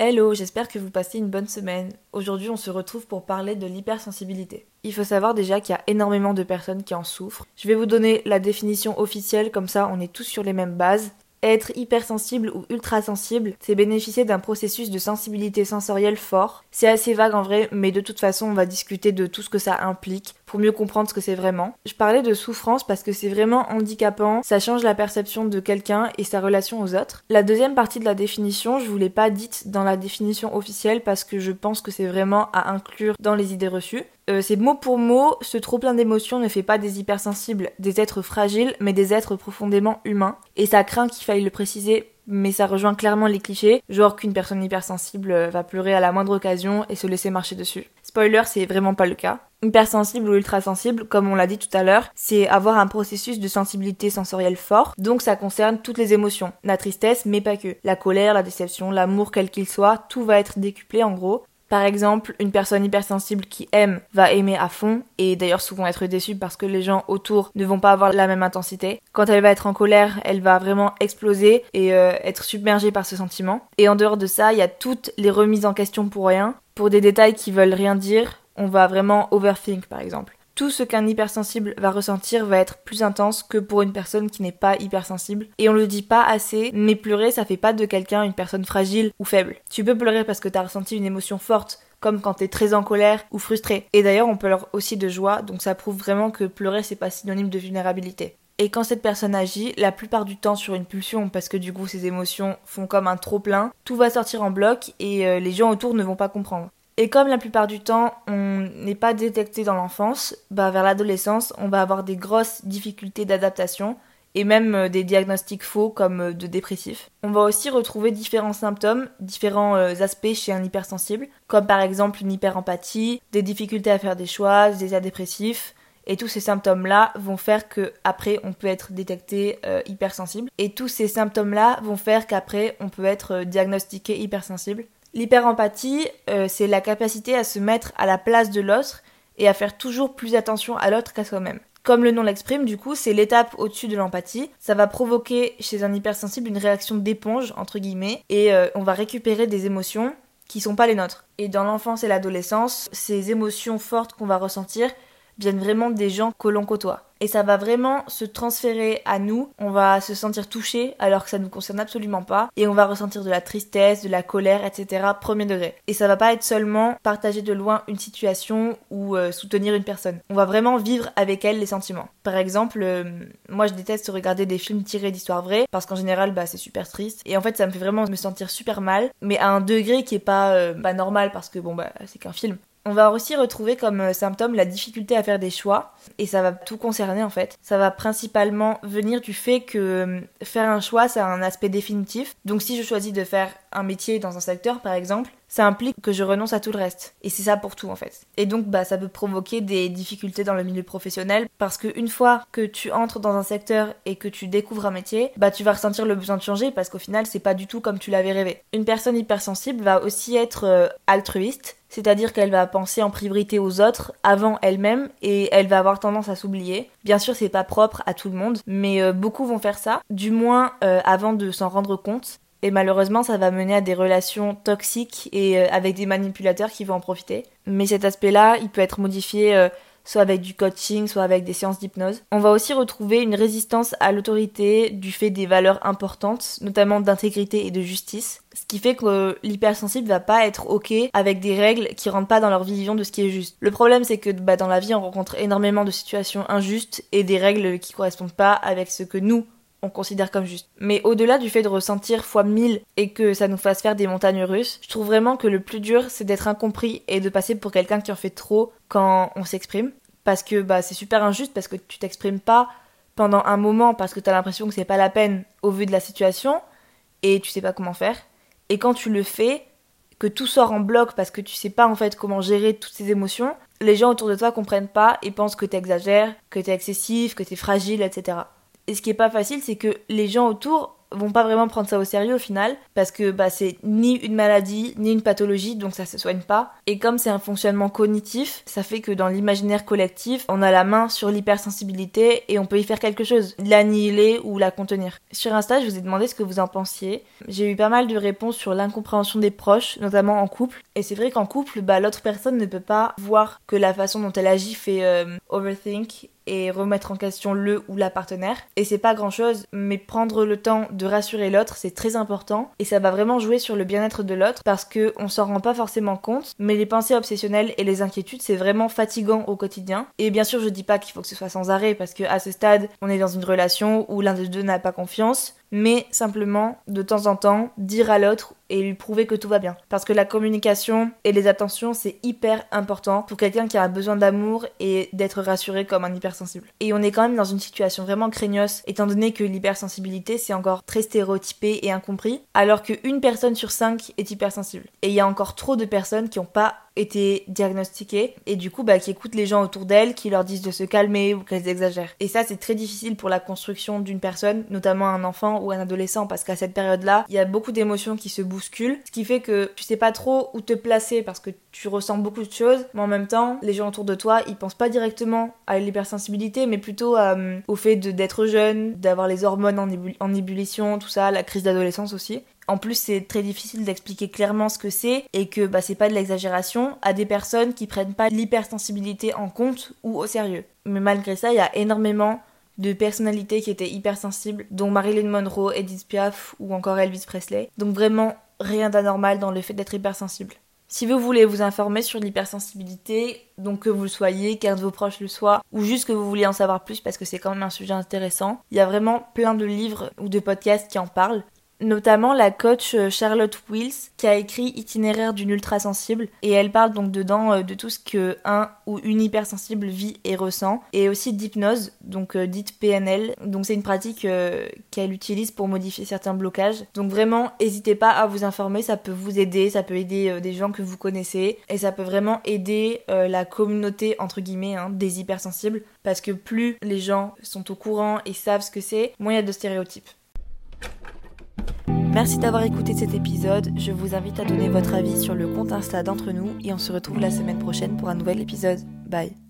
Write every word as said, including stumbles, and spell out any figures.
Hello, j'espère que vous passez une bonne semaine. Aujourd'hui, on se retrouve pour parler de l'hypersensibilité. Il faut savoir déjà qu'il y a énormément de personnes qui en souffrent. Je vais vous donner la définition officielle, comme ça on est tous sur les mêmes bases. Être hypersensible ou ultrasensible, c'est bénéficier d'un processus de sensibilité sensorielle fort. C'est assez vague en vrai, mais de toute façon, on va discuter de tout ce que ça implique pour mieux comprendre ce que c'est vraiment. Je parlais de souffrance parce que c'est vraiment handicapant, ça change la perception de quelqu'un et sa relation aux autres. La deuxième partie de la définition, je vous l'ai pas dite dans la définition officielle parce que je pense que c'est vraiment à inclure dans les idées reçues. Euh, c'est mot pour mot, ce trop plein d'émotions ne fait pas des hypersensibles des êtres fragiles, mais des êtres profondément humains. Et ça craint qu'il faille le préciser, mais ça rejoint clairement les clichés, genre qu'une personne hypersensible va pleurer à la moindre occasion et se laisser marcher dessus. Spoiler, c'est vraiment pas le cas. Hypersensible ou ultrasensible, comme on l'a dit tout à l'heure, c'est avoir un processus de sensibilité sensorielle fort, donc ça concerne toutes les émotions. La tristesse, mais pas que. La colère, la déception, l'amour quel qu'il soit, tout va être décuplé en gros. Par exemple, une personne hypersensible qui aime va aimer à fond et d'ailleurs souvent être déçue parce que les gens autour ne vont pas avoir la même intensité. Quand elle va être en colère, elle va vraiment exploser et euh, être submergée par ce sentiment. Et en dehors de ça, il y a toutes les remises en question pour rien. Pour des détails qui veulent rien dire, on va vraiment overthink par exemple. Tout ce qu'un hypersensible va ressentir va être plus intense que pour une personne qui n'est pas hypersensible. Et on le dit pas assez, mais pleurer ça fait pas de quelqu'un une personne fragile ou faible. Tu peux pleurer parce que t'as ressenti une émotion forte, comme quand t'es très en colère ou frustré. Et d'ailleurs on pleure aussi de joie, donc ça prouve vraiment que pleurer c'est pas synonyme de vulnérabilité. Et quand cette personne agit, la plupart du temps sur une pulsion, parce que du coup ses émotions font comme un trop-plein, tout va sortir en bloc et euh, les gens autour ne vont pas comprendre. Et comme la plupart du temps, on n'est pas détecté dans l'enfance, bah vers l'adolescence, on va avoir des grosses difficultés d'adaptation et même des diagnostics faux comme de dépressif. On va aussi retrouver différents symptômes, différents aspects chez un hypersensible, comme par exemple une hyperempathie, des difficultés à faire des choix, des états dépressifs. Et tous ces symptômes-là vont faire qu'après on peut être détecté euh, hypersensible. Et tous ces symptômes-là vont faire qu'après on peut être euh, diagnostiqué hypersensible. L'hyperempathie, euh, c'est la capacité à se mettre à la place de l'autre et à faire toujours plus attention à l'autre qu'à soi-même. Comme le nom l'exprime, du coup, c'est l'étape au-dessus de l'empathie. Ça va provoquer chez un hypersensible une réaction d'éponge, entre guillemets, et euh, on va récupérer des émotions qui sont pas les nôtres. Et dans l'enfance et l'adolescence, ces émotions fortes qu'on va ressentir viennent vraiment des gens que l'on côtoie. Et ça va vraiment se transférer à nous, on va se sentir touché alors que ça ne nous concerne absolument pas, et on va ressentir de la tristesse, de la colère, et cetera premier degré. Et ça va pas être seulement partager de loin une situation ou euh, soutenir une personne. On va vraiment vivre avec elle les sentiments. Par exemple, euh, moi je déteste regarder des films tirés d'histoires vraies, parce qu'en général bah, c'est super triste, et en fait ça me fait vraiment me sentir super mal, mais à un degré qui est pas, euh, pas normal, parce que bon bah c'est qu'un film. On va aussi retrouver comme symptôme la difficulté à faire des choix, et ça va tout concerner en fait. Ça va principalement venir du fait que faire un choix, ça a un aspect définitif. Donc si je choisis de faire un métier dans un secteur par exemple, ça implique que je renonce à tout le reste. Et c'est ça pour tout en fait. Et donc bah ça peut provoquer des difficultés dans le milieu professionnel, parce qu'une fois que tu entres dans un secteur et que tu découvres un métier, bah tu vas ressentir le besoin de changer, parce qu'au final c'est pas du tout comme tu l'avais rêvé. Une personne hypersensible va aussi être euh, altruiste, c'est-à-dire qu'elle va penser en priorité aux autres avant elle-même et elle va avoir tendance à s'oublier. Bien sûr, c'est pas propre à tout le monde, mais euh, beaucoup vont faire ça, du moins euh, avant de s'en rendre compte. Et malheureusement, ça va mener à des relations toxiques et euh, avec des manipulateurs qui vont en profiter. Mais cet aspect-là, il peut être modifié euh, soit avec du coaching, soit avec des séances d'hypnose. On va aussi retrouver une résistance à l'autorité du fait des valeurs importantes, notamment d'intégrité et de justice. Ce qui fait que l'hypersensible va pas être ok avec des règles qui rentrent pas dans leur vision de ce qui est juste. Le problème c'est que bah, dans la vie on rencontre énormément de situations injustes et des règles qui correspondent pas avec ce que nous on considère comme juste. Mais au-delà du fait de ressentir fois mille et que ça nous fasse faire des montagnes russes, je trouve vraiment que le plus dur c'est d'être incompris et de passer pour quelqu'un qui en fait trop quand on s'exprime. Parce que bah, c'est super injuste, parce que tu t'exprimes pas pendant un moment parce que t'as l'impression que c'est pas la peine au vu de la situation et tu sais pas comment faire. Et quand tu le fais, que tout sort en bloc parce que tu sais pas en fait comment gérer toutes ces émotions, les gens autour de toi comprennent pas et pensent que t'exagères, que t'es excessif, que t'es fragile, et cetera. Et ce qui est pas facile, c'est que les gens autour vont pas vraiment prendre ça au sérieux au final, parce que bah, c'est ni une maladie, ni une pathologie, donc ça se soigne pas. Et comme c'est un fonctionnement cognitif, ça fait que dans l'imaginaire collectif, on a la main sur l'hypersensibilité et on peut y faire quelque chose, l'annihiler ou la contenir. Sur Insta, je vous ai demandé ce que vous en pensiez. J'ai eu pas mal de réponses sur l'incompréhension des proches, notamment en couple. Et c'est vrai qu'en couple, bah, l'autre personne ne peut pas voir que la façon dont elle agit fait euh, overthink et remettre en question le ou la partenaire. Et c'est pas grand chose, mais prendre le temps de rassurer l'autre, c'est très important. Et ça va vraiment jouer sur le bien-être de l'autre parce que on s'en rend pas forcément compte, mais les pensées obsessionnelles et les inquiétudes, c'est vraiment fatigant au quotidien. Et bien sûr, je dis pas qu'il faut que ce soit sans arrêt parce que à ce stade, on est dans une relation où l'un des deux n'a pas confiance, mais simplement, de temps en temps, dire à l'autre et lui prouver que tout va bien. Parce que la communication et les attentions, c'est hyper important pour quelqu'un qui a besoin d'amour et d'être rassuré comme un hypersensible. Et on est quand même dans une situation vraiment craignos, étant donné que l'hypersensibilité, c'est encore très stéréotypé et incompris, alors qu'une personne sur cinq est hypersensible. Et il y a encore trop de personnes qui n'ont pas été diagnostiquées et du coup bah qui écoutent les gens autour d'elles qui leur disent de se calmer ou qu'elles exagèrent. Et ça c'est très difficile pour la construction d'une personne, notamment un enfant ou un adolescent, parce qu'à cette période-là, il y a beaucoup d'émotions qui se bousculent, ce qui fait que tu sais pas trop où te placer parce que tu ressens beaucoup de choses, mais en même temps, les gens autour de toi, ils pensent pas directement à l'hypersensibilité, mais plutôt euh, au fait de, d'être jeune, d'avoir les hormones en, ébu- en ébullition, tout ça, la crise d'adolescence aussi. En plus, c'est très difficile d'expliquer clairement ce que c'est et que bah, c'est pas de l'exagération à des personnes qui prennent pas l'hypersensibilité en compte ou au sérieux. Mais malgré ça, il y a énormément de personnalités qui étaient hypersensibles, dont Marilyn Monroe, Edith Piaf ou encore Elvis Presley. Donc vraiment, rien d'anormal dans le fait d'être hypersensible. Si vous voulez vous informer sur l'hypersensibilité, donc que vous le soyez, qu'un de vos proches le soit, ou juste que vous voulez en savoir plus parce que c'est quand même un sujet intéressant, il y a vraiment plein de livres ou de podcasts qui en parlent. Notamment la coach Charlotte Wills qui a écrit Itinéraire d'une ultrasensible et elle parle donc dedans de tout ce que un ou une hypersensible vit et ressent, et aussi d'hypnose, donc euh, dite P N L, donc c'est une pratique euh, qu'elle utilise pour modifier certains blocages. Donc vraiment n'hésitez pas à vous informer, ça peut vous aider, ça peut aider euh, des gens que vous connaissez et ça peut vraiment aider euh, la communauté entre guillemets hein, des hypersensibles, parce que plus les gens sont au courant et savent ce que c'est, moins il y a de stéréotypes. Merci d'avoir écouté cet épisode, je vous invite à donner votre avis sur le compte Insta d'Entre nous et on se retrouve la semaine prochaine pour un nouvel épisode. Bye.